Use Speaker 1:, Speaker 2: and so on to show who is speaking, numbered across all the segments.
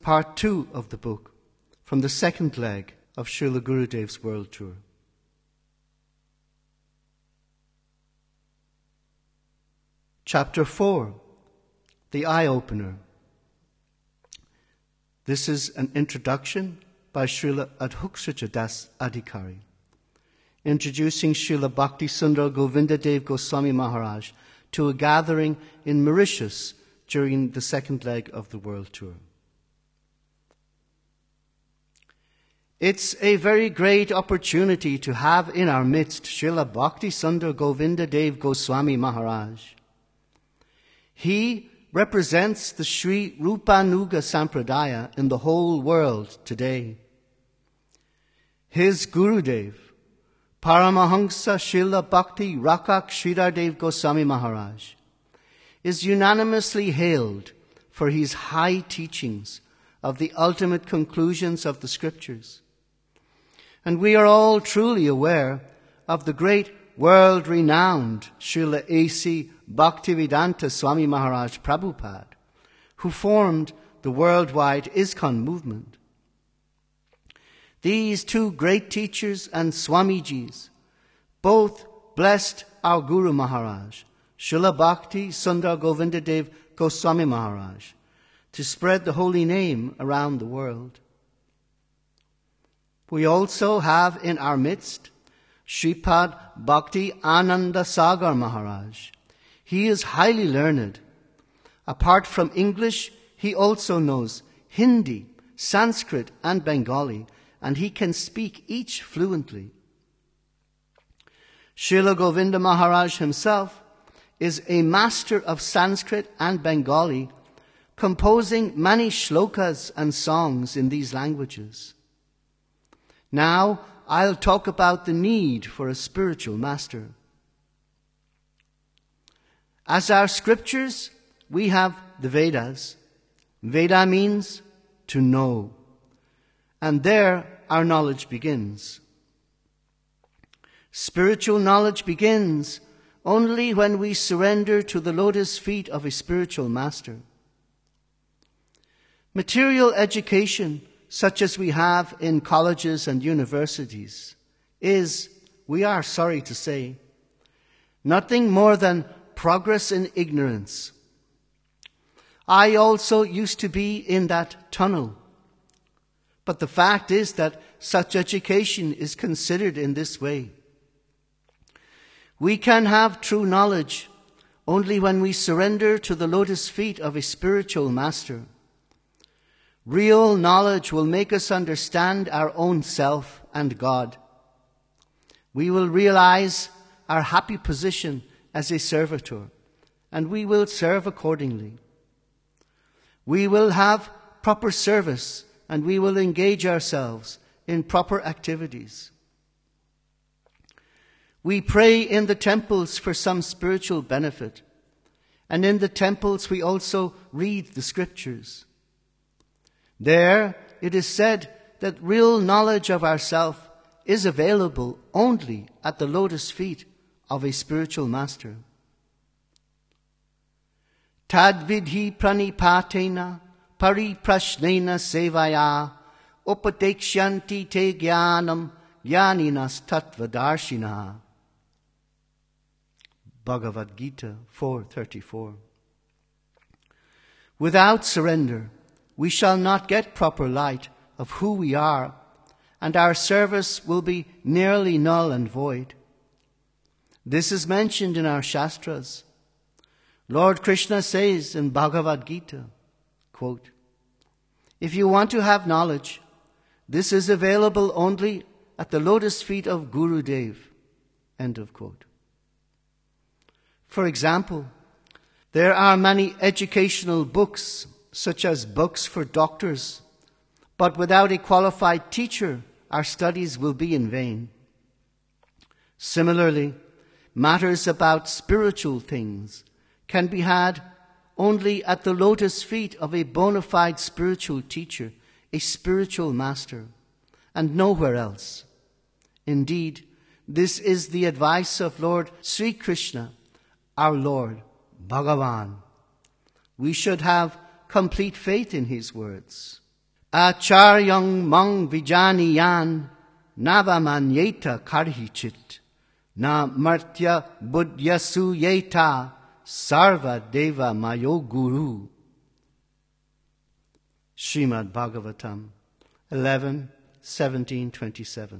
Speaker 1: part 2 of the book from the second leg of Srila Gurudev's World Tour. Chapter 4, The Eye-Opener. This is an introduction by Srila Adhukshaja Das Adhikari, introducing Srila Bhakti Sundar Govindadev Goswami Maharaj to a gathering in Mauritius during the second leg of the World Tour. It's a very great opportunity to have in our midst Srila Bhakti Sundar Govindadev Goswami Maharaj. He represents the Sri Rupanuga Sampradaya in the whole world today. His Gurudev, Paramahamsa Srila Bhakti Rakak Sridhardev Goswami Maharaj, is unanimously hailed for his high teachings of the ultimate conclusions of the scriptures. And we are all truly aware of the great world-renowned Srila A.C. Bhaktivedanta Swami Maharaj Prabhupada, who formed the worldwide ISKCON movement. These two great teachers and Swamijis both blessed our Guru Maharaj, Srila Bhakti Sundar Govindadev Goswami Maharaj, to spread the holy name around the world. We also have in our midst Shripad Bhakti Ananda Sagar Maharaj. He is highly learned. Apart from English, he also knows Hindi, Sanskrit and Bengali, and he can speak each fluently. Srila Govinda Maharaj himself is a master of Sanskrit and Bengali, composing many shlokas and songs in these languages. Now, I'll talk about the need for a spiritual master. As our scriptures, we have the Vedas. Veda means to know. And there our knowledge begins. Spiritual knowledge begins only when we surrender to the lotus feet of a spiritual master. Material education, such as we have in colleges and universities, is, we are sorry to say, nothing more than progress in ignorance. I also used to be in that tunnel. But the fact is that such education is considered in this way. We can have true knowledge only when we surrender to the lotus feet of a spiritual master. Real knowledge will make us understand our own self and God. We will realize our happy position as a servitor, and we will serve accordingly. We will have proper service, and we will engage ourselves in proper activities. We pray in the temples for some spiritual benefit, and in the temples we also read the scriptures. There it is said that real knowledge of ourself is available only at the lotus feet of a spiritual master. Tad vidhi pranipatena pariprashnena sevaya upadekshanti te jnanam jnaninas tattvadarshina. Bhagavad Gita 4:34. Without surrender, we shall not get proper light of who we are, and our service will be nearly null and void. This is mentioned in our Shastras. Lord Krishna says in Bhagavad Gita, quote, "If you want to have knowledge, this is available only at the lotus feet of Gurudev." End of quote. For example, there are many educational books, such as books for doctors, but without a qualified teacher, our studies will be in vain. Similarly, matters about spiritual things can be had only at the lotus feet of a bona fide spiritual teacher, a spiritual master, and nowhere else. Indeed, this is the advice of Lord Sri Krishna, our Lord, Bhagavan. We should have complete faith in his words. Acharyang mang vijaniyan navamanyeta karhichit na martya buddhyasu yeta sarva deva mayo guru. Srimad Bhagavatam 11:17-27.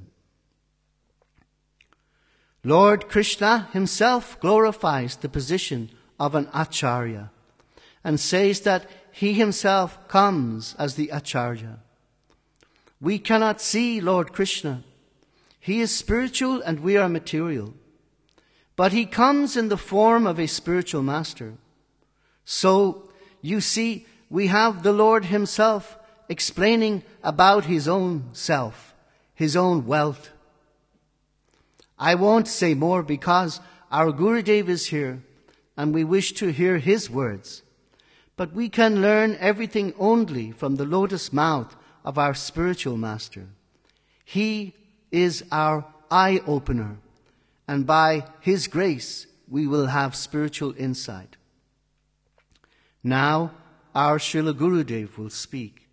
Speaker 1: Lord Krishna himself glorifies the position of an acharya and says that he himself comes as the acharya. We cannot see Lord Krishna. He is spiritual and we are material. But he comes in the form of a spiritual master. So, you see, we have the Lord himself explaining about his own self, his own wealth. I won't say more because our Gurudev is here and we wish to hear his words. But we can learn everything only from the lotus mouth of our spiritual master. He is our eye-opener, and by his grace we will have spiritual insight. Now our Srila Gurudev will speak.